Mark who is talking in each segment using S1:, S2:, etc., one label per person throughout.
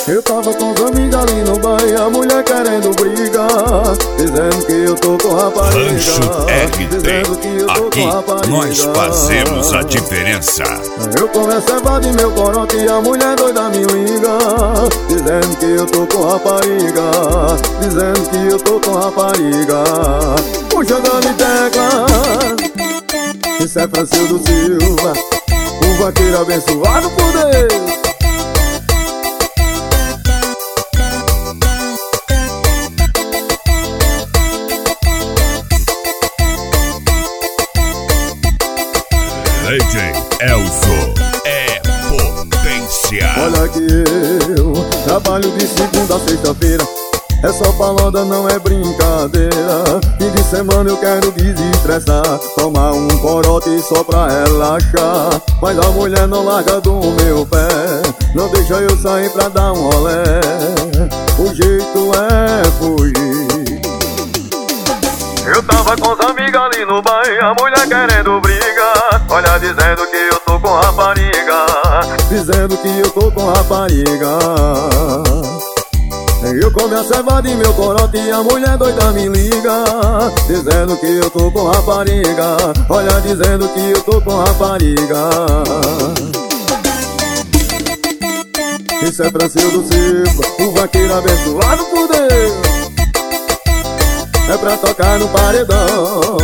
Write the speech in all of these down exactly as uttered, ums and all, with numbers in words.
S1: Eu tava com os amigos ali no bairro, a mulher querendo brigar, dizendo que eu tô com rapariga.
S2: Rancho R T, aqui nós fazemos a diferença.
S1: Eu começo a evadir meu corote e a mulher doida me liga, dizendo que eu tô com rapariga, dizendo que eu tô com rapariga. Puxa dando tecla, isso é Francisco Silva, um vaqueiro abençoado por Deus.
S2: D J Elzo é potência.
S1: Olha que eu trabalho de segunda a sexta-feira, é só falanda, não é brincadeira. Fim de semana eu quero desestressar, tomar um corote só pra relaxar. Mas a mulher não larga do meu pé, não deixa eu sair pra dar um rolé. O jeito é fugir. Eu tava com os amigos ali no bairro, a mulher querendo brigar, olha dizendo que eu tô com rapariga, dizendo que eu tô com rapariga. Eu começo a evadir meu corote e a mulher doida me liga, dizendo que eu tô com rapariga, olha dizendo que eu tô com rapariga. Isso é Francisco Silva, o vaqueiro abençoado por Deus, é pra tocar no paredão.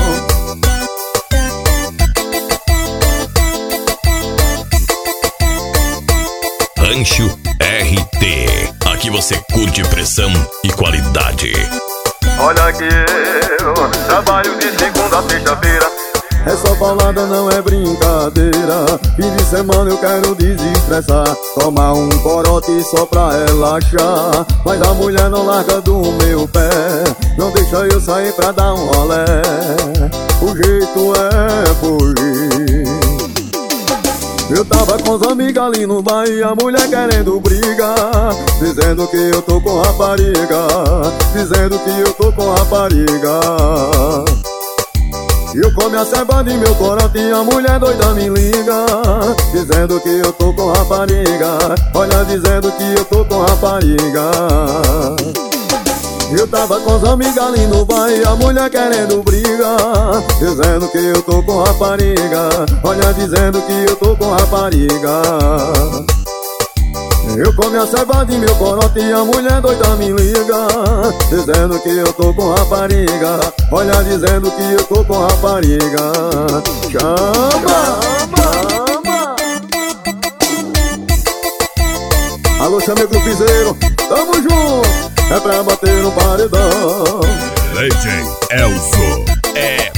S2: Rancho R T, aqui você curte pressão e qualidade.
S1: Olha que eu trabalho de segunda a sexta-feira, é só falada, não é brincadeira. Fim de semana eu quero desestressar, tomar um corote só pra relaxar. Mas a mulher não larga do meu pé, não deixa eu sair pra dar um rolé. O jeito é fugir. Eu tava com os amigos ali no bairro, a mulher querendo brigar, dizendo que eu tô com rapariga, dizendo que eu tô com rapariga. Eu começo a evadir meu corote e a mulher doida me liga, dizendo que eu tô com rapariga, olha dizendo que eu tô com rapariga. Eu tava com os amigos ali no bairro, a mulher querendo brigar, dizendo que eu tô com rapariga, olha dizendo que eu tô com rapariga. Eu começo a evadir meu corote e a mulher doida me liga, dizendo que eu tô com rapariga, olha dizendo que eu tô com rapariga. Chama! Chama! Alô, chame o grupizeiro, tamo junto, é pra bater no paredão.
S2: D J Elzo é